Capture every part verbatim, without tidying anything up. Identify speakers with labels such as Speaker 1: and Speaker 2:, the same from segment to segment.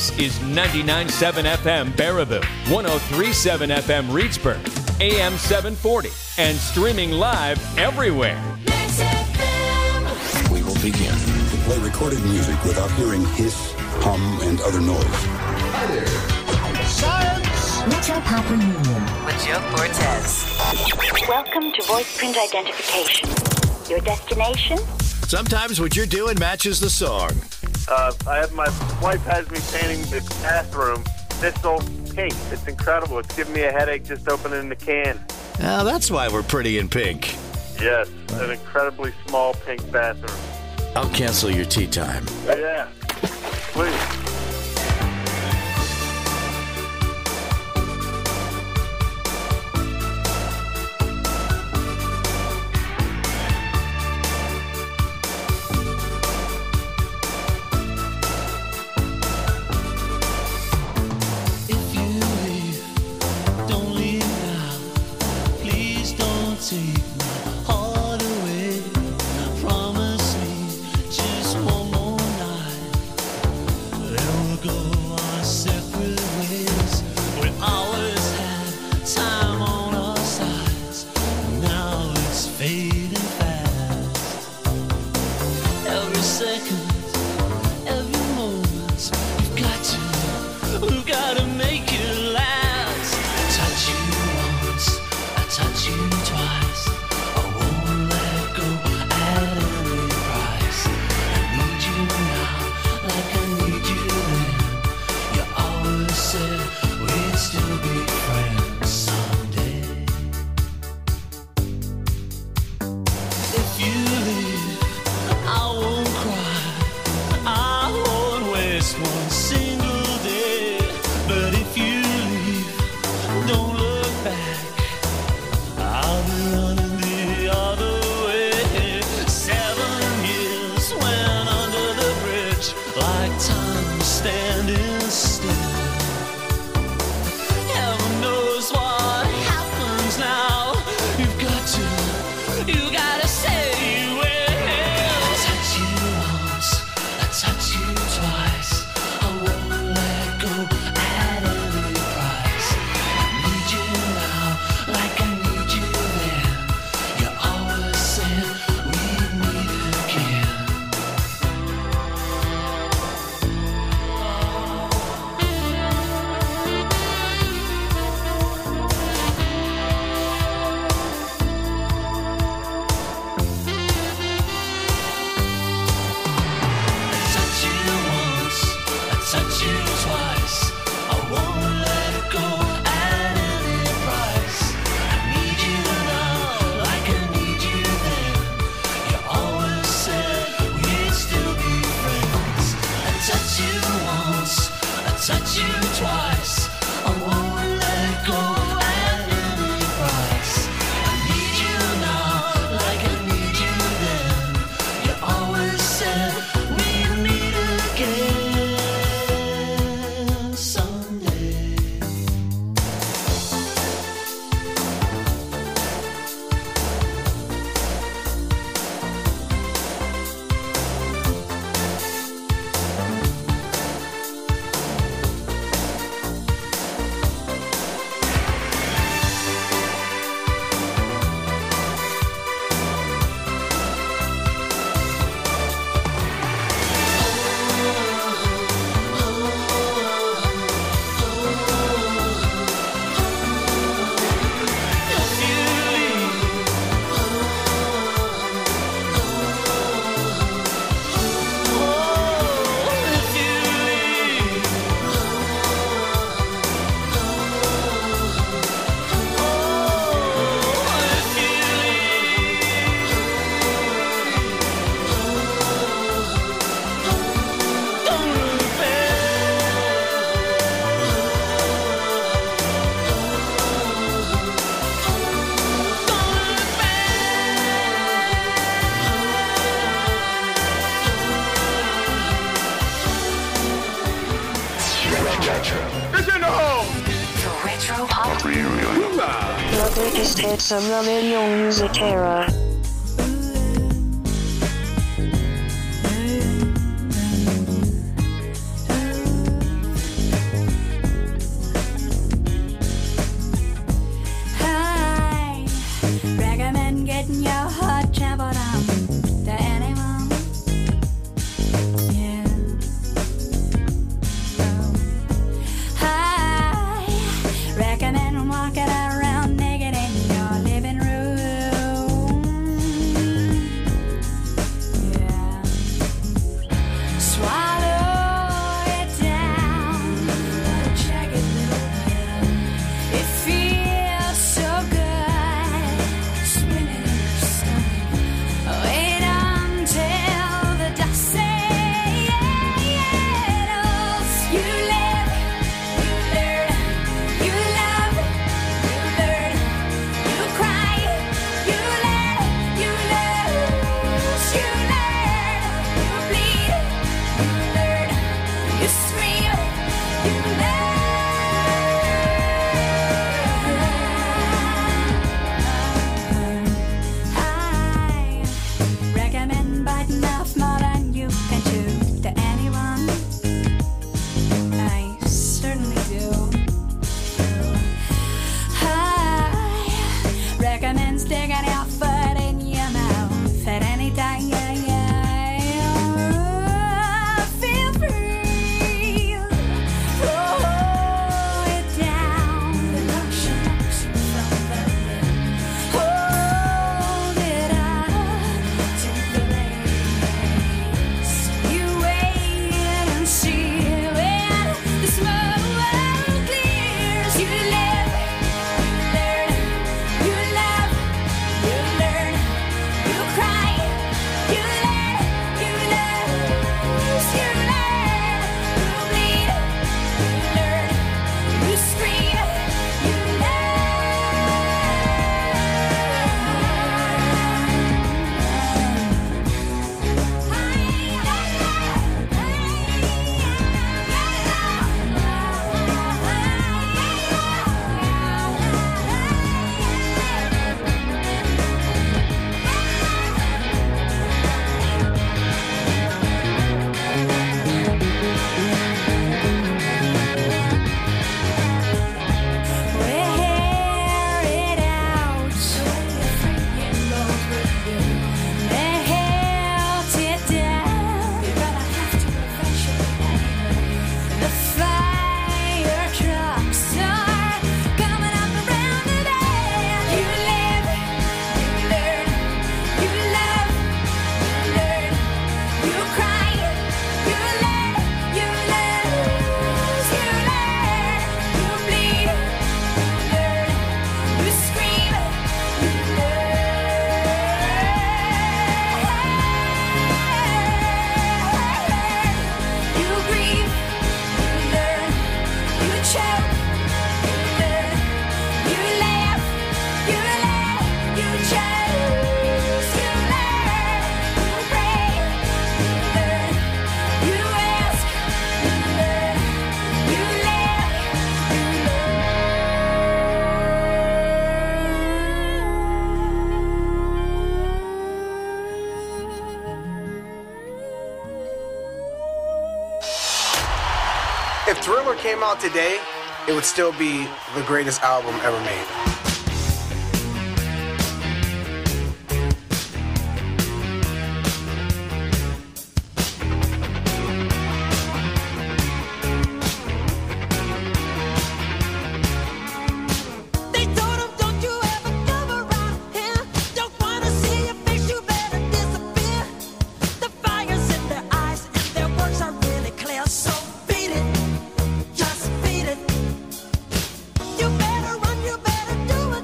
Speaker 1: This is ninety-nine point seven F M Baraboo, one oh three point seven F M Reedsburg, A M seven forty, and streaming live everywhere.
Speaker 2: We will begin. To play recorded music without hearing hiss, hum, and other noise. Hi there.
Speaker 3: Science!
Speaker 4: Metro Papa Union.
Speaker 5: With Joe Cortez.
Speaker 6: Welcome to voice print identification. Your destination?
Speaker 3: Sometimes what you're doing matches the song.
Speaker 7: Uh, I have my wife has me painting the bathroom Thistle pink. It's incredible. It's giving me a headache just opening the can.
Speaker 3: Now that's why we're pretty in pink.
Speaker 7: Yes, an incredibly small pink bathroom.
Speaker 3: I'll cancel your tea time.
Speaker 7: Yeah, please.
Speaker 8: The biggest hits of the video music era.
Speaker 4: letting your heart travel down to anyone. Yeah. Oh. I recommend walking around naked in your living room. Yeah. Swallow it down, like a jagged little pill. It feels so good, spinning in your stomach. Wait until the dust settles. You live, you learn, you love, you learn, you cry, you let, you lose, you learn, you bleed, you learn, you scream, you learn. I recommend biting off more than you can chew to anyone. I certainly do. I recommend sticking your foot in your mouth at any time. Feel free. Throw it down. The lotion knocks you from the limb. Hold it up to the race. You wait and see when the smoke clears. You live, you learn, you love, you learn, you cry, you let, you lose, you learn, you bleed, you learn, you scream, you wear it out. Melt it down. The fire trucks are coming up around the bend. You live, you learn, you love, you learn, you cry, you let, you lose, you learn, you bleed, you learn, you scream, you learn, you grieve, you learn, you choke, you learn, you laugh, you laugh, you choose, you learn, you pray, you learn, you ask, you learn, you live,
Speaker 9: If Thriller came out today, it would still be the greatest album ever made.
Speaker 4: They told him, don't you ever come around here. Don't wanna see your face, you better disappear. The fire's in their eyes and their words are really clear. So beat it, just beat it. You better run, you better do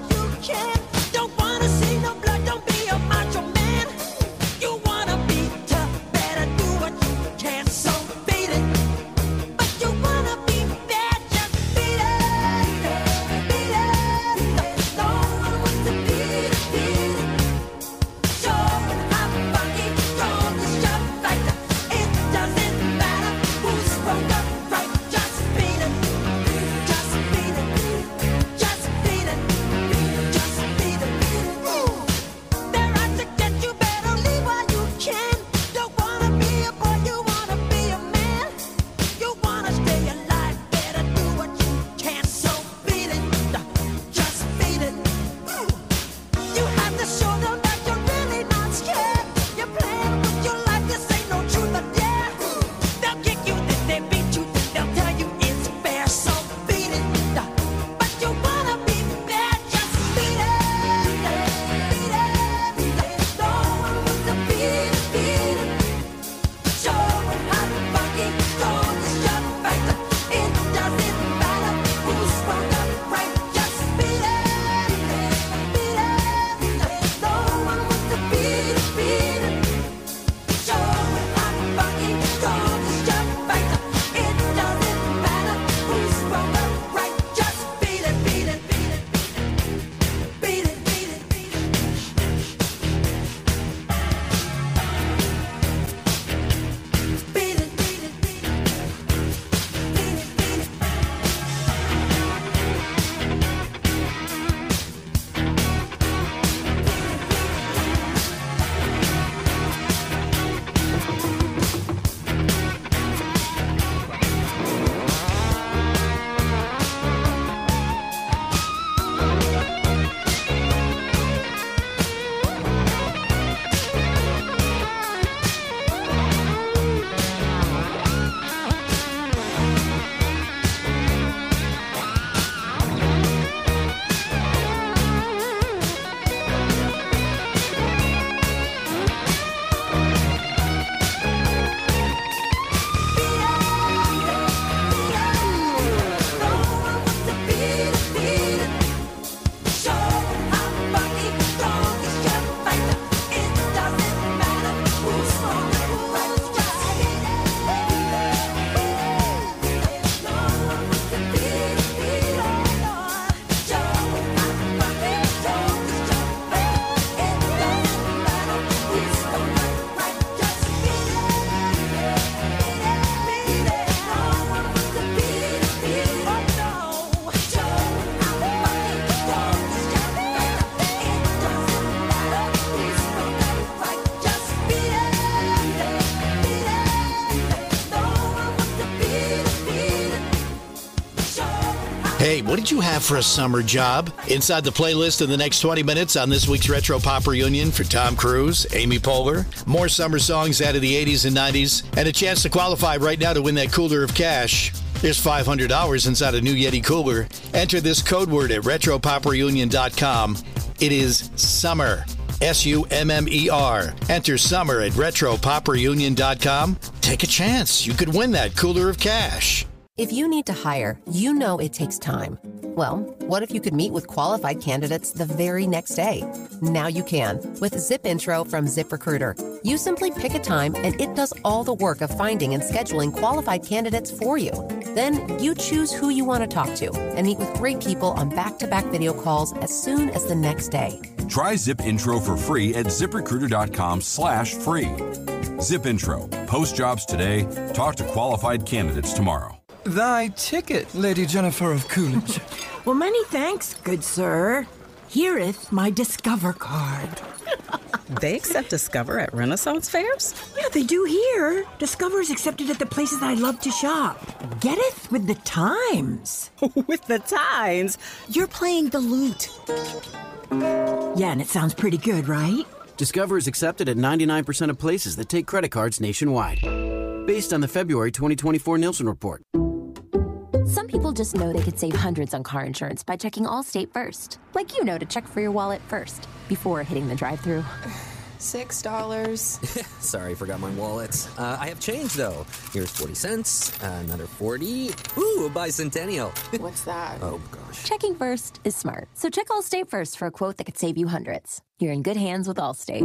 Speaker 3: Hey, what did you have for a summer job? Inside the playlist in the next twenty minutes on this week's Retro Pop Reunion for Tom Cruise, Amy Poehler, more summer songs out of the eighties and nineties, and a chance to qualify right now to win that cooler of cash. There's five hundred dollars inside a new Yeti cooler. Enter this code word at retro pop reunion dot com. It is summer. S U M M E R. Enter summer at retro pop reunion dot com. Take a chance. You could win that cooler of cash.
Speaker 10: If you need to hire, you know it takes time. Well, what if you could meet with qualified candidates the very next day? Now you can with Zip Intro from ZipRecruiter. You simply pick a time and it does all the work of finding and scheduling qualified candidates for you. Then you choose who you want to talk to and meet with great people on back-to-back video calls as soon as the next day.
Speaker 11: Try Zip Intro for free at ziprecruiter.com slash free. Zip Intro. Post jobs today. Talk to qualified candidates tomorrow.
Speaker 12: Thy ticket, Lady Jennifer of Coolidge.
Speaker 13: Well, many thanks, good sir. Hereeth my Discover card.
Speaker 14: They accept Discover at Renaissance fairs?
Speaker 13: Yeah, they do here. Discover is accepted at the places I love to shop. Getteth with the times.
Speaker 14: With the times? You're playing the lute.
Speaker 13: Yeah, and it sounds pretty good, right?
Speaker 15: Discover is accepted at ninety-nine percent of places that take credit cards nationwide. Based on the February twenty twenty-four Nielsen report.
Speaker 16: Some people just know they could save hundreds on car insurance by checking Allstate first. Like you know to check for your wallet first, before hitting the drive-thru.
Speaker 17: Six dollars.
Speaker 18: Sorry, forgot my wallet. Uh, I have change, though. Here's forty cents, uh, another forty. Ooh, a bicentennial.
Speaker 17: What's that?
Speaker 18: Oh, gosh.
Speaker 16: Checking first is smart. So check Allstate first for a quote that could save you hundreds. You're in good hands with Allstate.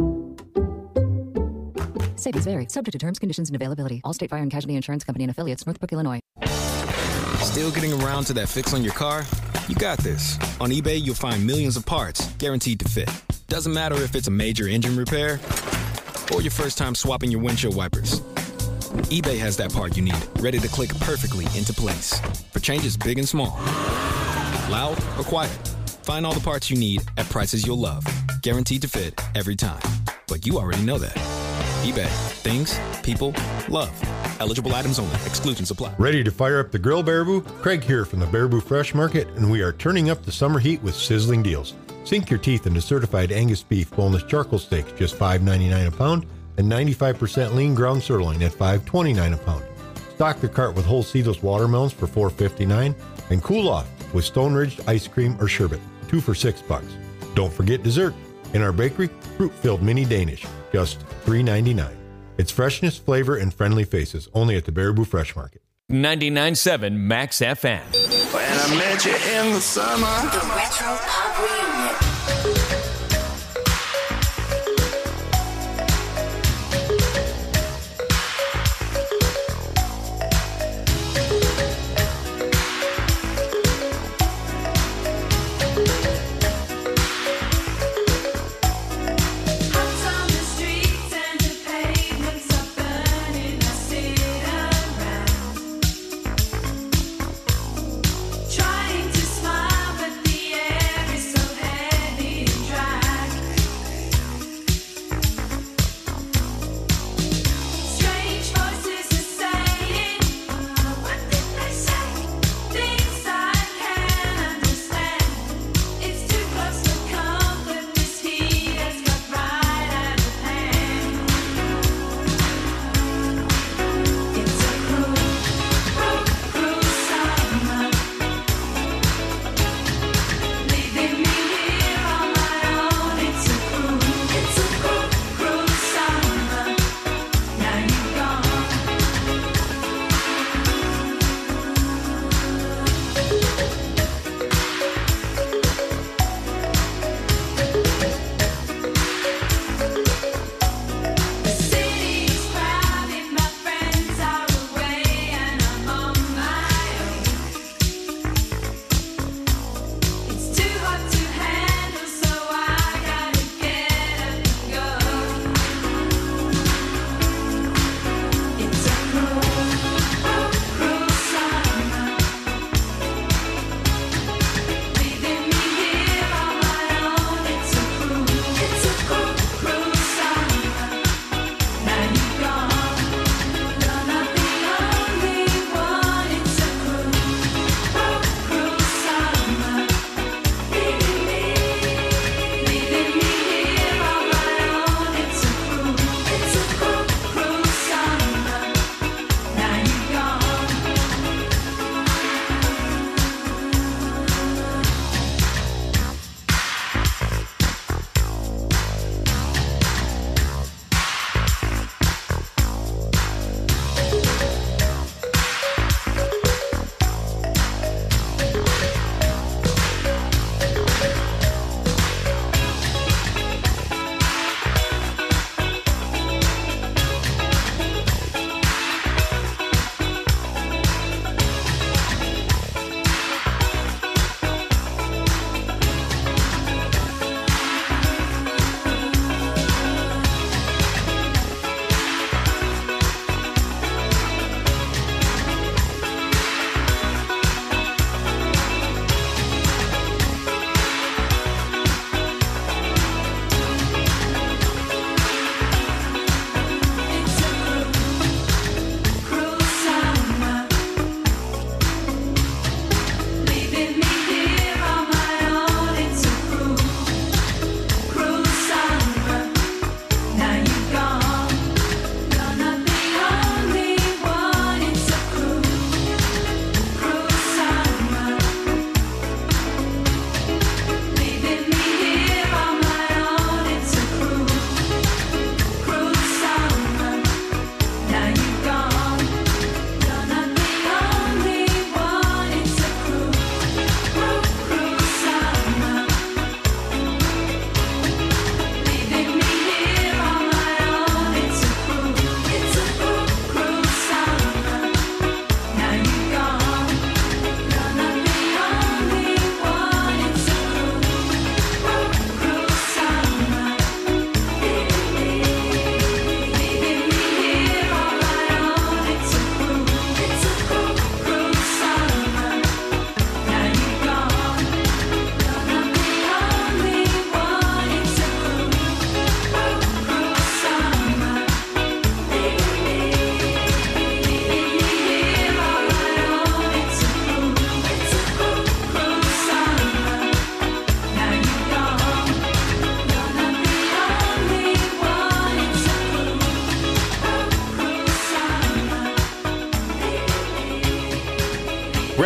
Speaker 19: Savings vary. Subject to terms, conditions, and availability. Allstate Fire and Casualty Insurance Company and Affiliates, Northbrook, Illinois.
Speaker 20: Still getting around to that fix on your car? You got this. On eBay, you'll find millions of parts, guaranteed to fit. Doesn't matter if it's a major engine repair or your first time swapping your windshield wipers. eBay has that part you need, ready to click perfectly into place. For changes big and small. Loud or quiet. Find all the parts you need at prices you'll love. Guaranteed to fit every time. But you already know that. eBay. Things, people, love. Eligible items only. Exclusions apply.
Speaker 21: Ready to fire up the grill, Baraboo? Craig here from the Baraboo Fresh Market, and we are turning up the summer heat with sizzling deals. Sink your teeth into certified Angus beef boneless charcoal steaks, just five ninety-nine a pound, and ninety-five percent lean ground sirloin at five twenty-nine a pound. Stock the cart with whole seedless watermelons for four fifty-nine, and cool off with Stone Ridge ice cream or sherbet, two for six bucks. Don't forget dessert. In our bakery, fruit-filled mini Danish, just three ninety-nine. It's freshness, flavor, and friendly faces, only at the Baraboo Fresh Market.
Speaker 1: ninety-nine point seven Max F M.
Speaker 22: When I met you in the summer.
Speaker 5: The Retro Pop Reunion.
Speaker 4: Trying to smile, but the air is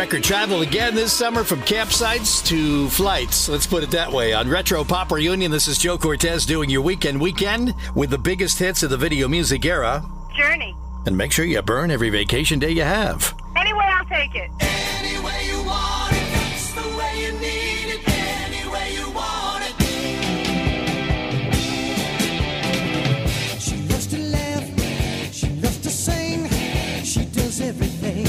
Speaker 3: record travel again this summer from campsites to flights. Let's put it that way. On Retro Pop Reunion, this is Joe Cortez doing your weekend weekend with the biggest hits of the video music era.
Speaker 2: Journey.
Speaker 3: And make sure you burn every vacation day you have.
Speaker 2: Anyway, I'll take it.
Speaker 4: Any way you want it, that's the way you need it. Any way you want it.
Speaker 6: She loves to laugh, she loves to sing, she does everything.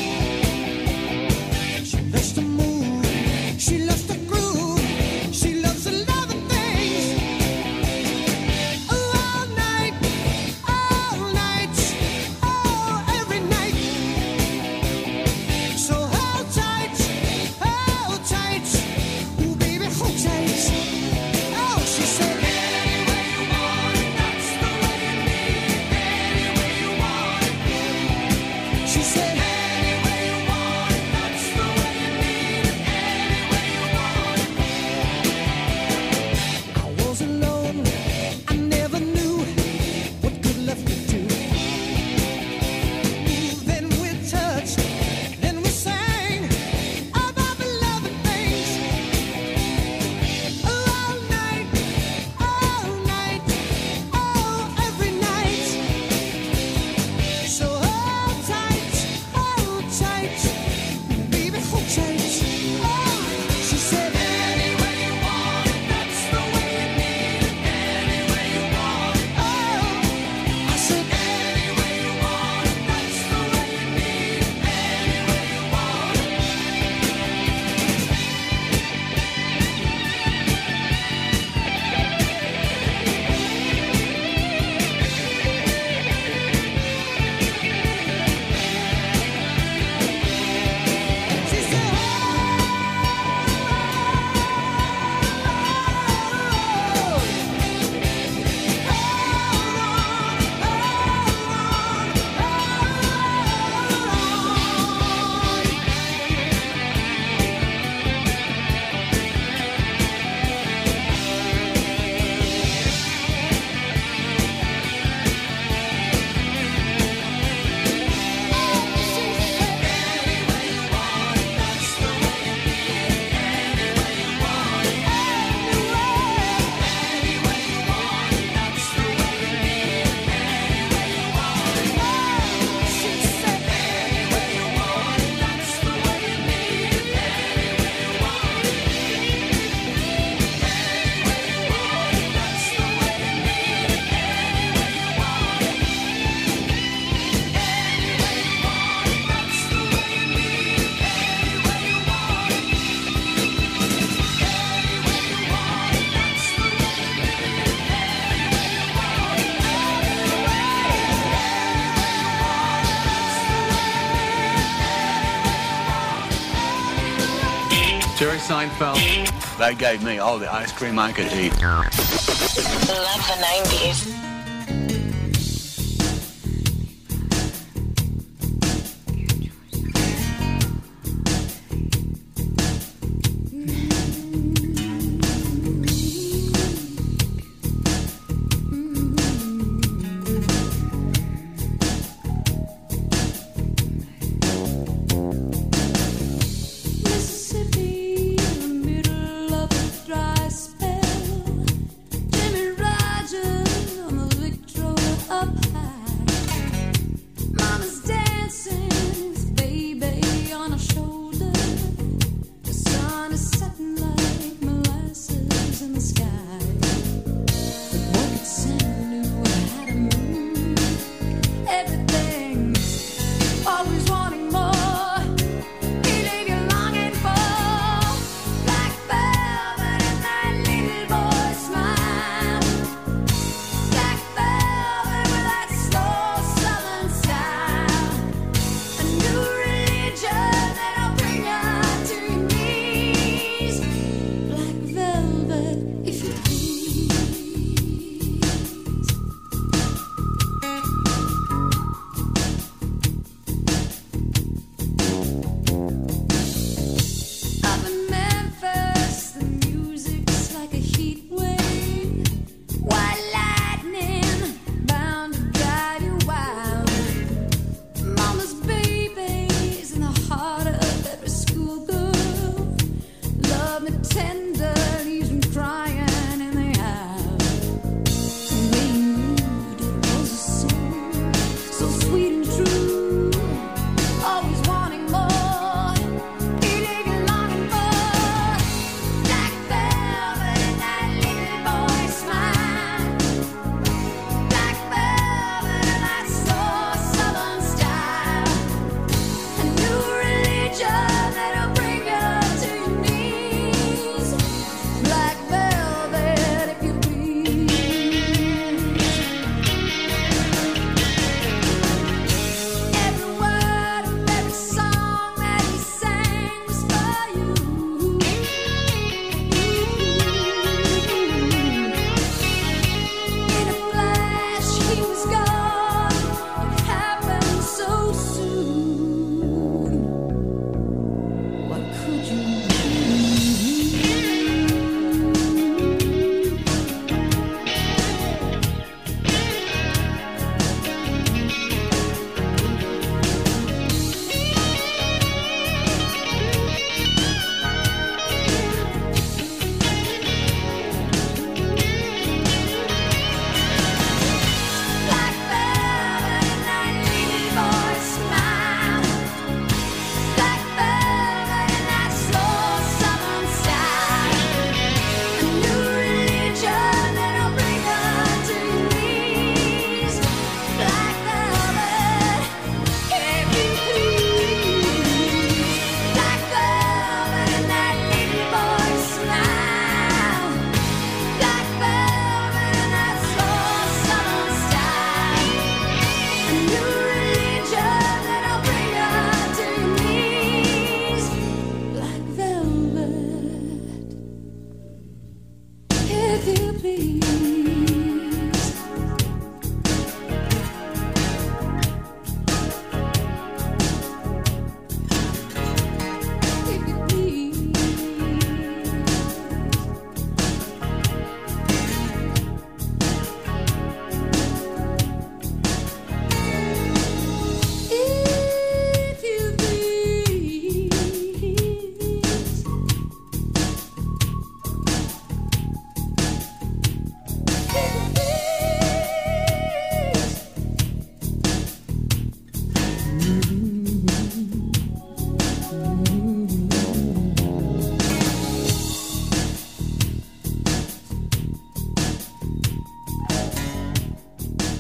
Speaker 6: She loves to move, she loves to groove, she loves a lot of things. Oh, all night, all night, oh, every night. So hold tight, hold tight, ooh, baby, hold tight. Oh, she said, any way you want it, that's the way you need it. Any way you want it. She said, any way you want it, that's the way you need it. Any way you want it. I was alone, I never knew what good love could do. Ooh, then we touched, then we sang about the loving things. Oh, all night, all night, oh, every night. So hold tight, hold tight, baby, hold tight. Oh, she said, any way you want it, that's the way you need it. Any way you want it. Oh, I said, any way you want it, that's the way you need it. Any way you want it. She said,
Speaker 23: Jerry Seinfeld. They gave me all the ice cream I could eat.
Speaker 5: Love the nineties.
Speaker 4: Mississippi, in the middle of a dry spell. Jimmy Rogers on the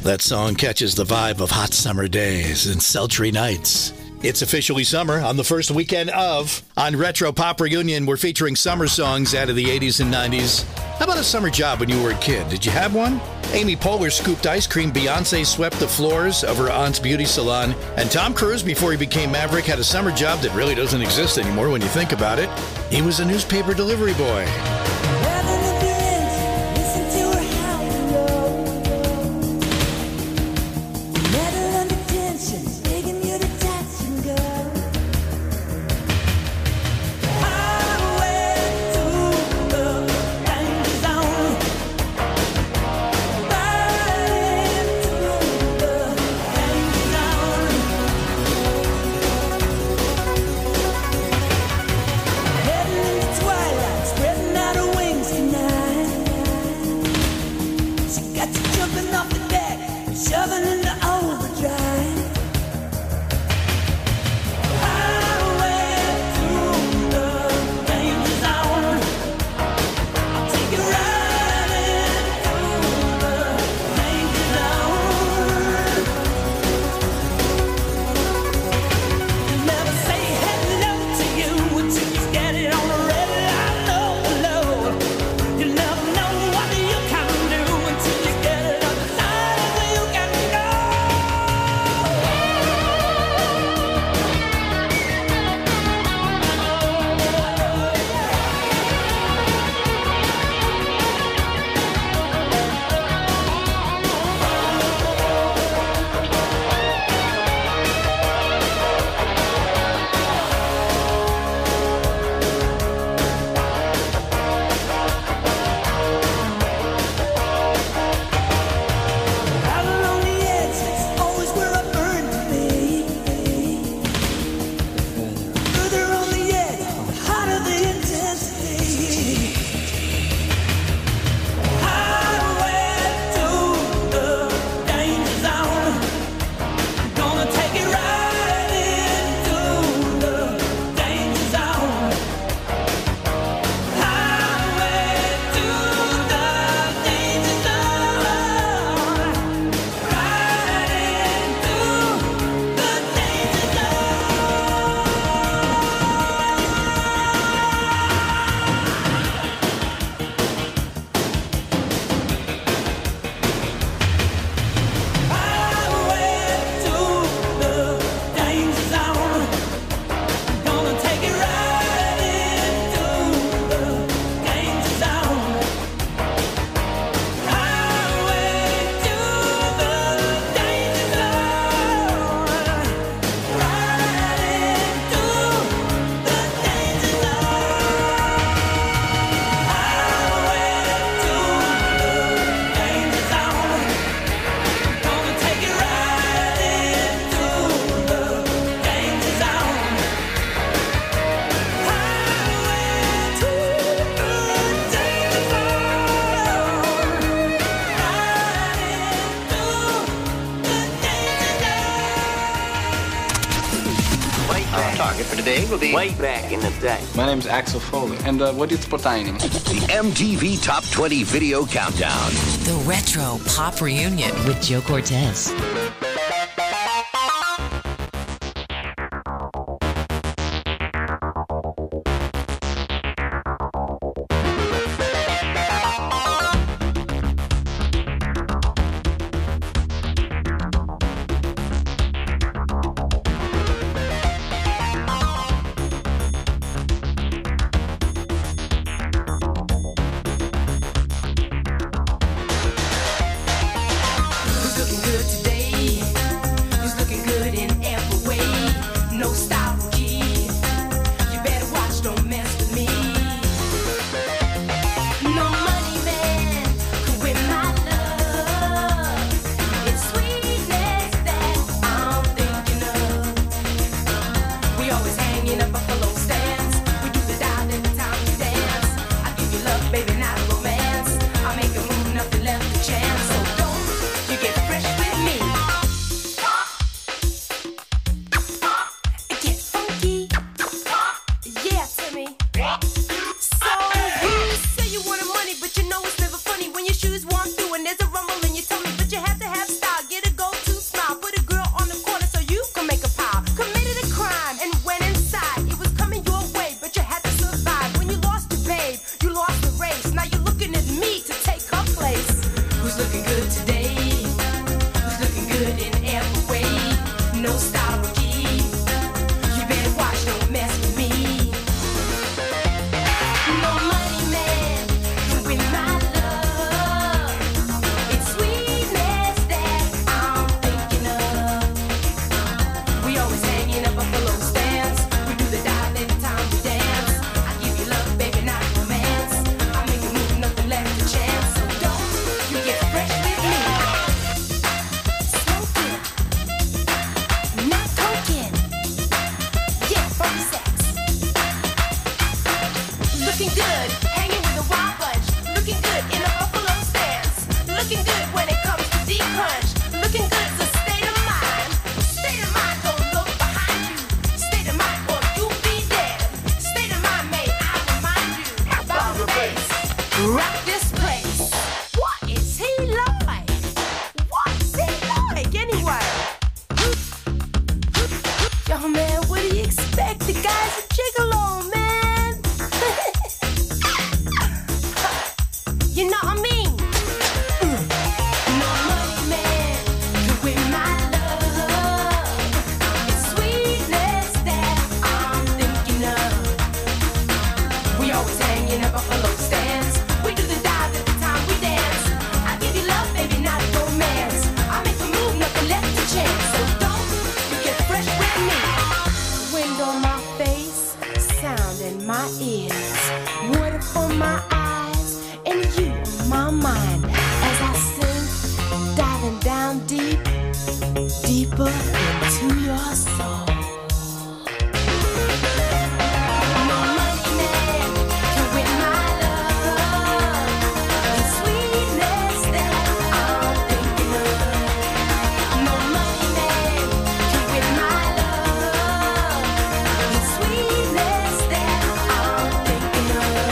Speaker 3: That song catches the vibe of hot summer days and sultry nights. It's officially summer on the first weekend of. On Retro Pop Reunion, we're featuring summer songs out of the eighties and nineties. How about a summer job when you were a kid? Did you have one? Amy Poehler scooped ice cream. Beyonce swept the floors of her aunt's beauty salon. And Tom Cruise, before he became Maverick, had a summer job that really doesn't exist anymore when you think about it. He was a newspaper delivery boy.
Speaker 2: Will be way back in the day.
Speaker 7: My name's Axel Foley, and uh, what is Potaining?
Speaker 2: The M T V Top twenty Video Countdown.
Speaker 8: The Retro Pop Reunion with Joe Cortez.
Speaker 6: When you shoes walk through and there's a rumble in your tummy, but you have to have style.
Speaker 4: Who's looking good today? Who's looking good in every way? No style rookie. You better watch, don't mess with me. No money man can win my love. It's sweetness that I'm thinking of. We always hanging up buffalo stands. We do the dive every time we dance. I give you love, baby, not romance. I make a move, nothing left to chance. So don't you get fresh with me. Smoking, not token. Yeah, funky sex. Looking good, hanging with a wild bunch. Looking good in a buffalo stance. Looking good when it comes to deep punch. Looking good is a state of mind. State of mind, don't look behind you. State of mind, or you'll be dead. State of mind, may I remind you about the bass. Rock this place. What is he like? What's he like anyway? Yo, man, what do you expect? The guy's a gigolo, man. You know what I mean? Mm. No money man can win my love. It's sweetness that I'm thinking of. We always hang in a buffalo stands. We do the dive every time we dance. I give you love, baby, not romance. I make a move, nothing left to chance. So don't you get fresh with me. Wind on my face, sound in my ears, water for my eyes, and you on my mind. As I sing, diving down deep, deeper into your soul. No money man can win my love. The sweetness that I'm thinking of. No money man can win my love. The sweetness that I'm thinking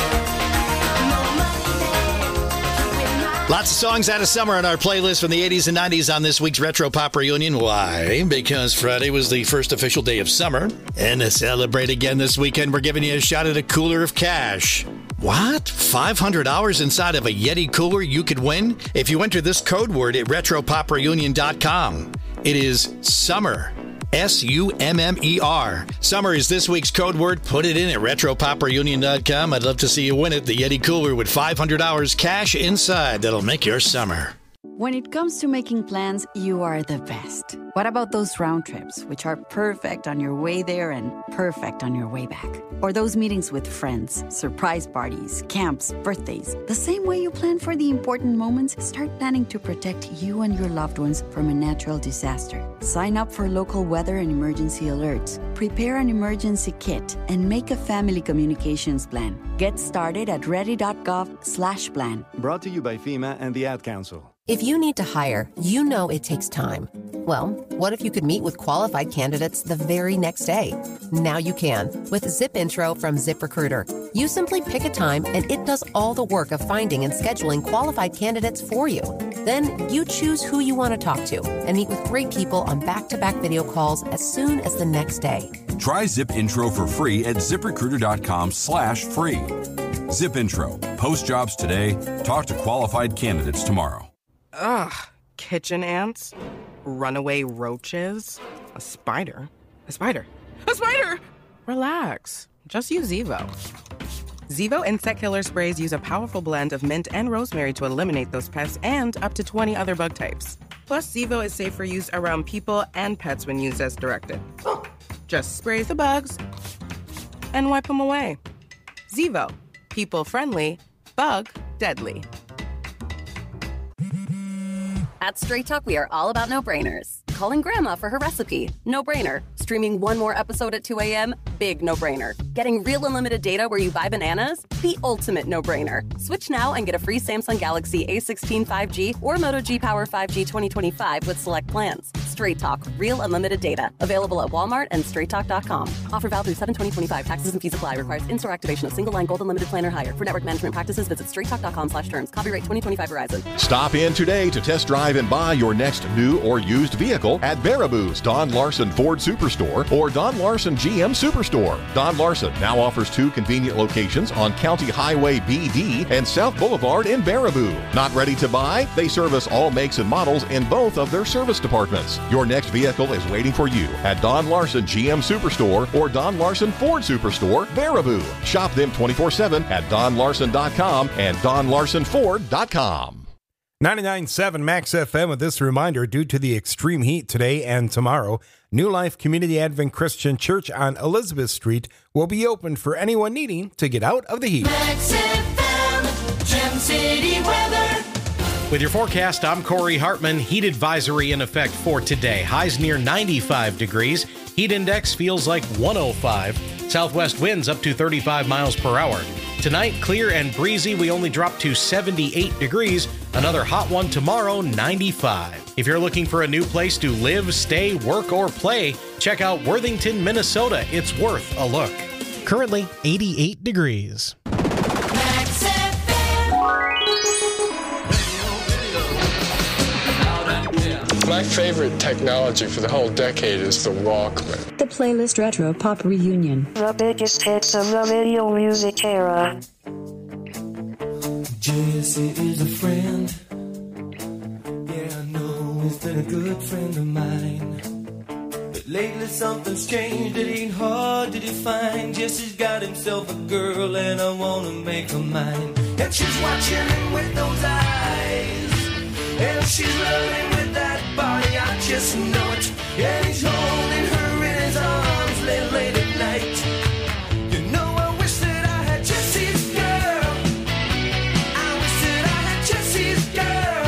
Speaker 4: of. No money man can win my
Speaker 3: Lots of songs out of summer on our playlist from the eighties and nineties on this week's Retro Pop Reunion. Why? Because Friday was the first official day of summer. And to celebrate again this weekend, we're giving you a shot at a cooler of cash. What? five hundred dollars inside of a Yeti cooler you could win if you enter this code word at retro pop reunion dot com. It is summer. S U M M E R. Summer is this week's code word. Put it in at retro pop reunion dot com. I'd love to see you win it. The Yeti cooler with five hundred dollars cash inside. That'll make your summer.
Speaker 9: When it comes to making plans, you are the best. What about those round trips, which are perfect on your way there and perfect on your way back? Or those meetings with friends, surprise parties, camps, birthdays. The same way you plan for the important moments, start planning to protect you and your loved ones from a natural disaster. Sign up for local weather and emergency alerts. Prepare an emergency kit and make a family communications plan. Get started at ready.gov slash plan.
Speaker 10: Brought to you by FEMA and the Ad Council.
Speaker 11: If you need to hire, you know it takes time. Well, what if you could meet with qualified candidates the very next day? Now you can with Zip Intro from ZipRecruiter. You simply pick a time and it does all the work of finding and scheduling qualified candidates for you. Then you choose who you want to talk to and meet with great people on back-to-back video calls as soon as the next day.
Speaker 24: Try Zip Intro for free at ziprecruiter.com slash free. Zip Intro. Post jobs today. Talk to qualified candidates tomorrow.
Speaker 25: Ugh. Kitchen ants? Runaway roaches? A spider? A spider? A spider! Relax. Just use Zevo. Zevo insect killer sprays use a powerful blend of mint and rosemary to eliminate those pests and up to twenty other bug types. Plus, Zevo is safe for use around people and pets when used as directed. Just spray the bugs and wipe them away. Zevo. People friendly, bug deadly.
Speaker 26: At Straight Talk, we are all about no-brainers. Calling Grandma for her recipe? No-brainer. Streaming one more episode at two a.m.? Big no-brainer. Getting real unlimited data where you buy bananas? The ultimate no-brainer. Switch now and get a free Samsung Galaxy A sixteen five G or Moto G Power five G twenty twenty-five with select plans. Straight Talk, real unlimited data. Available at Walmart and straight talk dot com. Offer valid through seven twenty twenty-five. Taxes and fees apply. Requires in-store activation of single line gold unlimited plan or higher. For network management practices, visit straight talk dot com slash terms. Copyright twenty twenty-five Verizon.
Speaker 12: Stop in today to test drive and buy your next new or used vehicle at Baraboo's Don Larson Ford Superstore or Don Larson G M Superstore. Don Larson now offers two convenient locations on County Highway B D and South Boulevard in Baraboo. Not ready to buy? They service all makes and models in both of their service departments. Your next vehicle is waiting for you at Don Larson G M Superstore or Don Larson Ford Superstore, Baraboo. Shop them twenty-four seven at don larson dot com and don larson ford dot com.
Speaker 13: ninety-nine point seven Max F M with this reminder, due to the extreme heat today and tomorrow, New Life Community Advent Christian Church on Elizabeth Street will be open for anyone needing to get out of the heat.
Speaker 6: Max F M, Gem City weather.
Speaker 14: With your forecast, I'm Corey Hartman. Heat advisory in effect for today. Highs near ninety-five degrees. Heat index feels like one oh five. Southwest winds up to thirty-five miles per hour. Tonight, clear and breezy. We only drop to seventy-eight degrees. Another hot one tomorrow, ninety-five. If you're looking for a new place to live, stay, work, or play, check out Worthington, Minnesota. It's worth a look. Currently, eighty-eight degrees.
Speaker 6: Max F M.
Speaker 15: My favorite technology for the whole decade is the Walkman.
Speaker 17: The Playlist Retro Pop Reunion.
Speaker 18: The biggest hits of the video music era.
Speaker 27: Jesse is a friend. Yeah, I know he's been a good friend of mine. But lately something's changed. It ain't hard to define. Jesse's got himself a girl and I wanna make her mine. And she's watching him with those eyes. And she's loving with that body, I just know it. And he's holding her in his arms late, late at night. You know, I wish that I had Jesse's girl. I wish that I had Jesse's girl.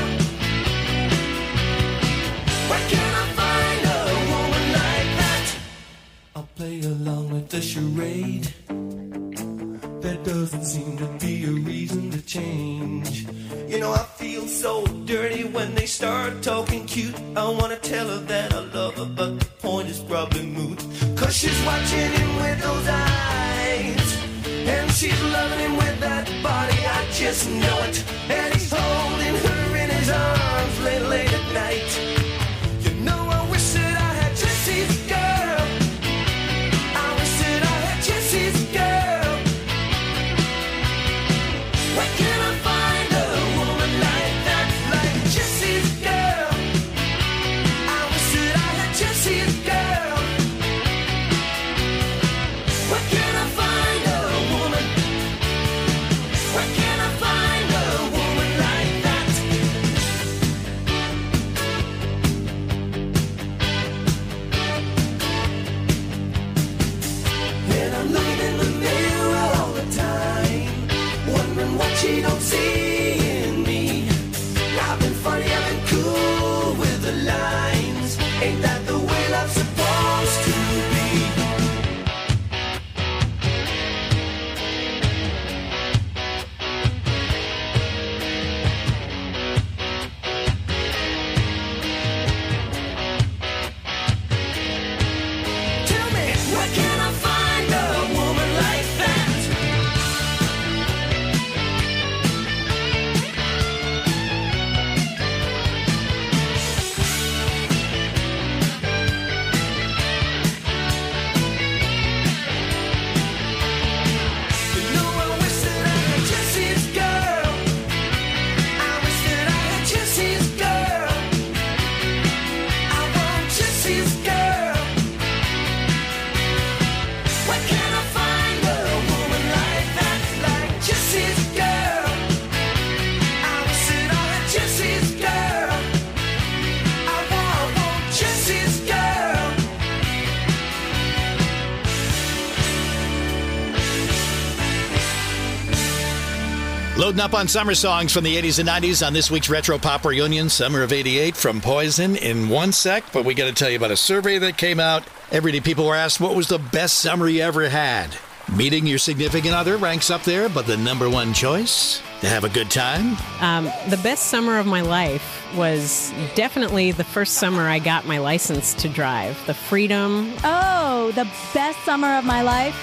Speaker 27: Where can I find a woman like that? I'll play along with the charade. There doesn't seem to be a reason to change. You know, I feel so dirty when they start talking cute. I wanna tell her that I love her, but the point is probably moot. Cause she's watching him with those eyes. And she's loving him with that body, I just know it. And he's holding her in his arms late, late at night. You know, I wish that I had Jesse's girl. I wish that I had Jesse's girl. Where can I find a woman like that? Like Jesse's girl. I wish that I had Jesse's girl. Where can I find a woman? Where can I find a woman like that? And I'm looking in the mirror all the time, wondering what she don't see in me. I've been funny, I've been cool with the lines. Ain't that the way love's supposed to be? Tell me, where can I find a woman like that? You know, I wish that I had Jesse's girl. I wish that I had Jesse's girl. I want Jesse's girl. Where can I find a woman like that? Like Jesse's girl. I wish that I had Jesse's girl. I want, I want Jesse's girl.
Speaker 3: Loading up on summer songs from the eighties and nineties on this week's Retro Pop Reunion, Summer of eighty-eight from Poison in one sec. But we got to tell you about a survey that came out. Everyday people were asked, what was the best summer you ever had? Meeting your significant other ranks up there, but the number one choice to have a good time?
Speaker 1: Um, the best summer of my life was definitely the first summer I got my license to drive. The freedom.
Speaker 16: Oh, the best summer of my life.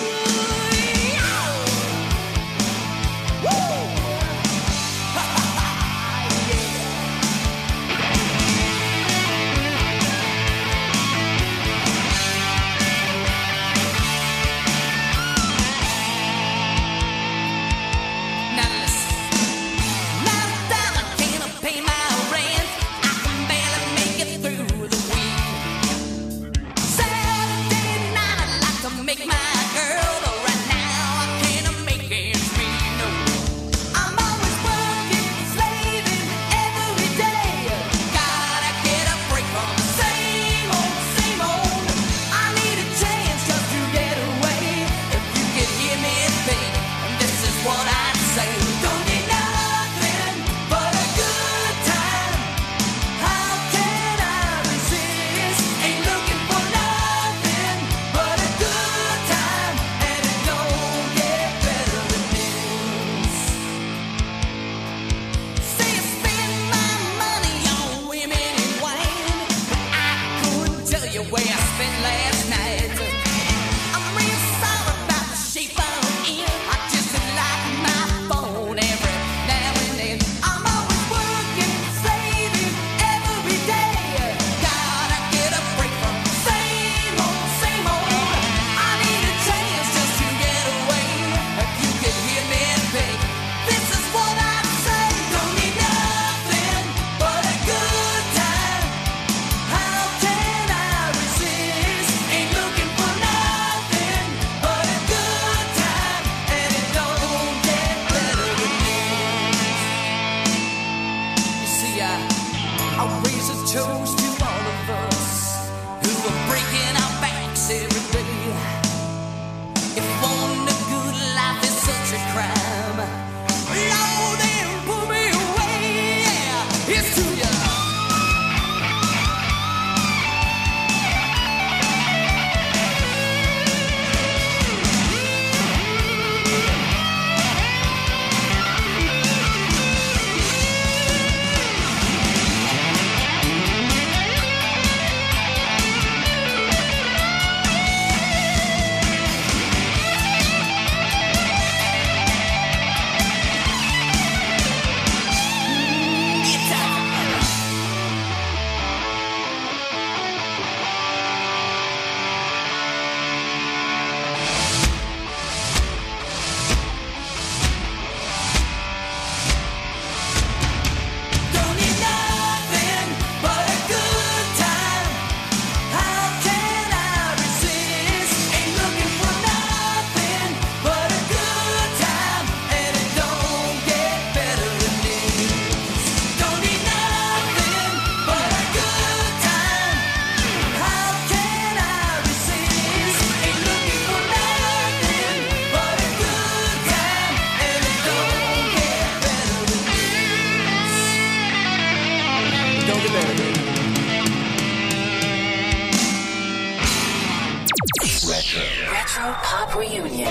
Speaker 5: Retro Pop Reunion.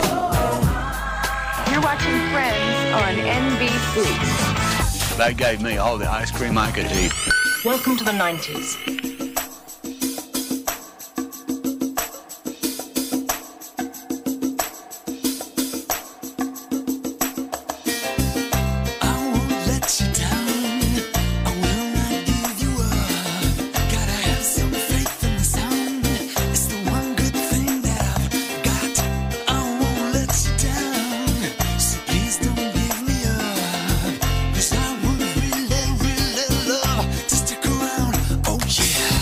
Speaker 19: You're watching Friends on N B C.
Speaker 20: They gave me all the ice cream I could eat.
Speaker 5: Welcome to the nineties.
Speaker 6: Yeah.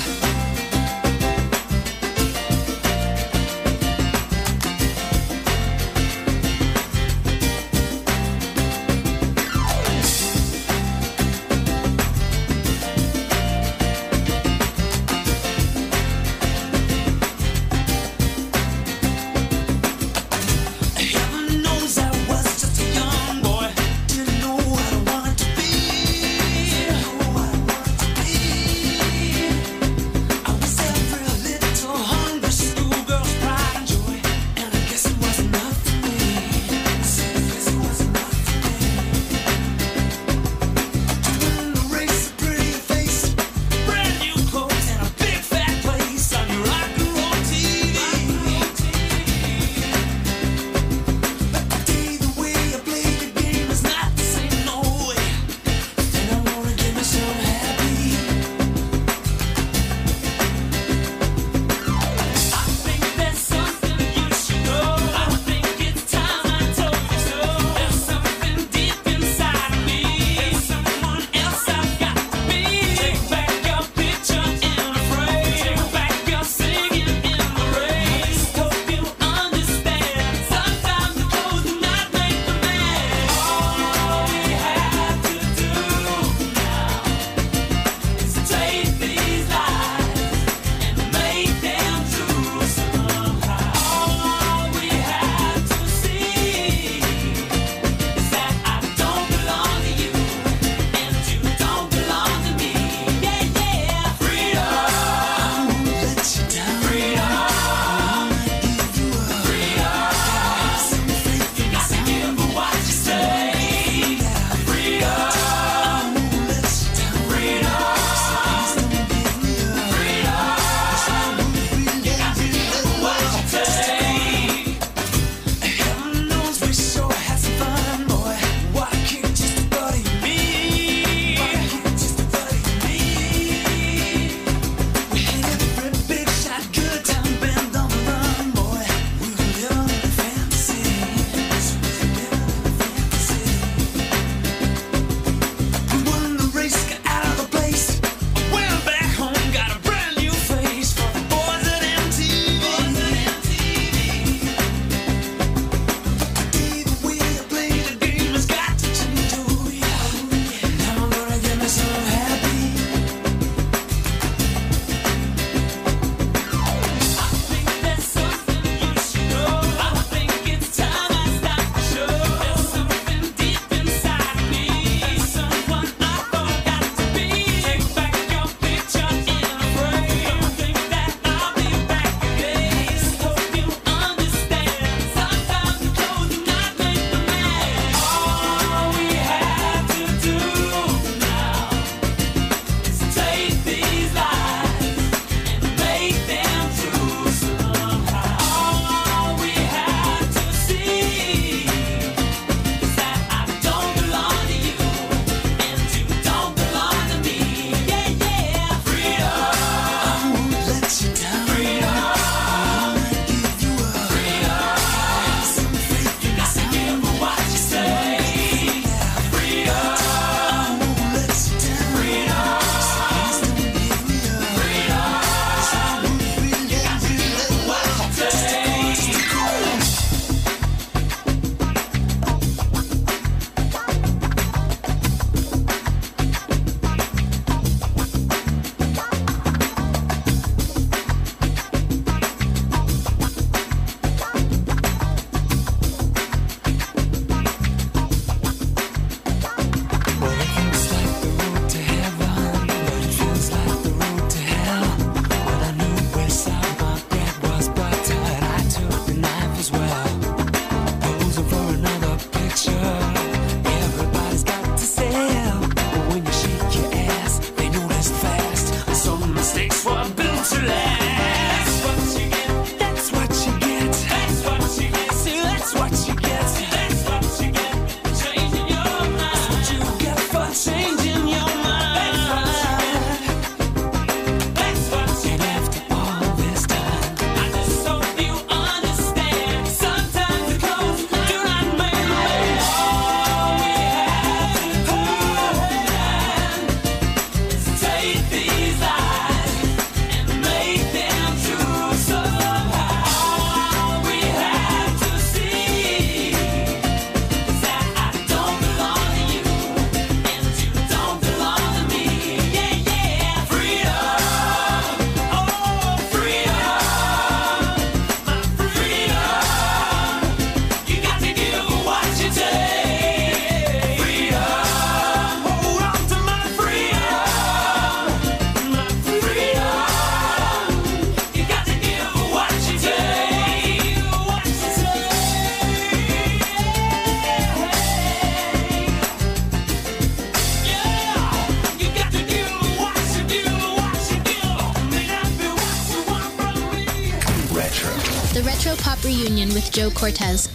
Speaker 2: Retro Pop Reunion with Joe Cortez.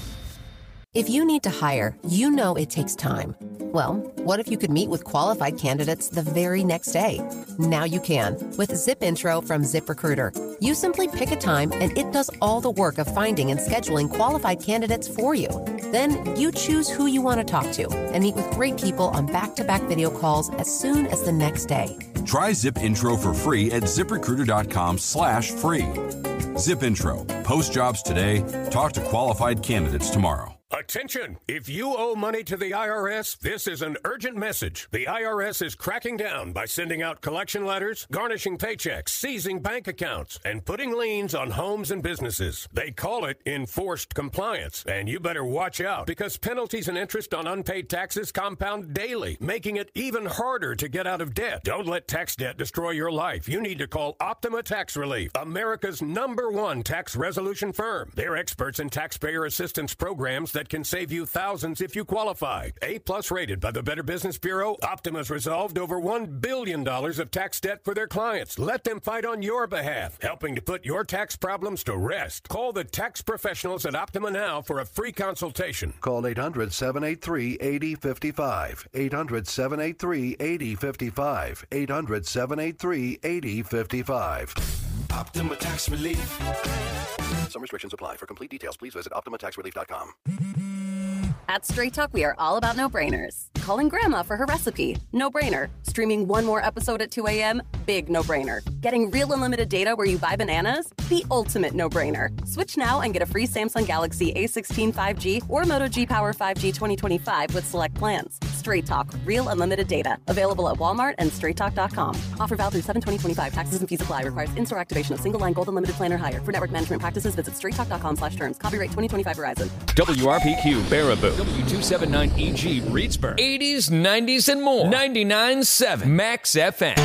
Speaker 11: If you need to hire, you know it takes time. Well, what if you could meet with qualified candidates the very next day? Now you can with Zip Intro from ZipRecruiter. You simply pick a time and it does all the work of finding and scheduling qualified candidates for you. Then you choose who you want to talk to and meet with great people on back-to-back video calls as soon as the next day.
Speaker 24: Try Zip Intro for free at ZipRecruiter.com slash free. Zip Intro. Post jobs today. Talk to qualified candidates tomorrow.
Speaker 4: Attention! If you owe money to the I R S, this is an urgent message. The I R S is cracking down by sending out collection letters, garnishing paychecks, seizing bank accounts, and putting liens on homes and businesses. They call it enforced compliance, and you better watch out because penalties and interest on unpaid taxes compound daily, making it even harder to get out of debt. Don't let tax debt destroy your life. You need to call Optima Tax Relief, America's number one tax resolution firm. They're experts in taxpayer assistance programs that can save you thousands if you qualify. A-plus rated by the Better Business Bureau, Optima's resolved over one billion dollars of tax debt for their clients. Let them fight on your behalf, helping to put your tax problems to rest. Call the tax professionals at Optima now for a free consultation.
Speaker 7: Call eight hundred, seven eight three, eight zero five five. eight hundred, seven eight three, eight zero five five. eight hundred, seven eight three, eight zero five five.
Speaker 27: Optima Tax Relief.
Speaker 7: Some restrictions apply. For complete details, please visit Optima Tax Relief dot com.
Speaker 26: At Straight Talk, we are all about no-brainers. Calling Grandma for her recipe? No-brainer. Streaming one more episode at two a.m.? Big no-brainer. Getting real unlimited data where you buy bananas? The ultimate no-brainer. Switch now and get a free Samsung Galaxy A sixteen five G or Moto G Power five G twenty twenty-five with select plans. Straight Talk. Real unlimited data. Available at Walmart and straight talk dot com. Offer valid through seven twenty twenty-five. Taxes and fees apply. Requires in-store activation of single line gold unlimited plan or higher. For network management practices, visit straight talk dot com slash terms. Copyright twenty twenty-five Verizon.
Speaker 8: W R P Q Baraboo. W two seventy-nine E G Reedsburg. eighties, nineties, and more. ninety-nine point seven Max F M.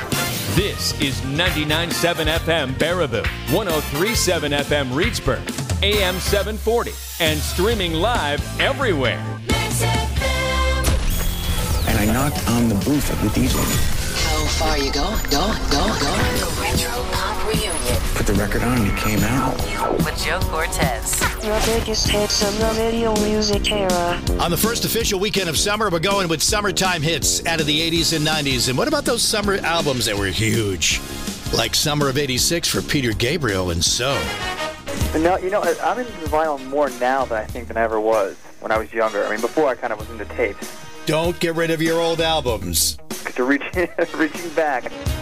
Speaker 8: This is ninety-nine point seven F M Baraboo, one oh three point seven F M Reedsburg, A M seven forty, and streaming live everywhere.
Speaker 20: And I knocked on the booth of the D J.
Speaker 5: How far you going? Going, going, going. The Retro Pop Reunion.
Speaker 20: Put the record on and it came out.
Speaker 5: With Joe Cortez.
Speaker 18: The biggest hits of the video music era.
Speaker 3: On the first official weekend of summer, we're going with summertime hits out of the eighties and nineties. And what about those summer albums that were huge? Like Summer of eighty-six for Peter Gabriel and So.
Speaker 9: No, you know, I'm into vinyl more now than I think than I ever was when I was younger. I mean, before I kind of was into tapes.
Speaker 3: Don't get rid of your old albums.
Speaker 9: To reach, reaching back.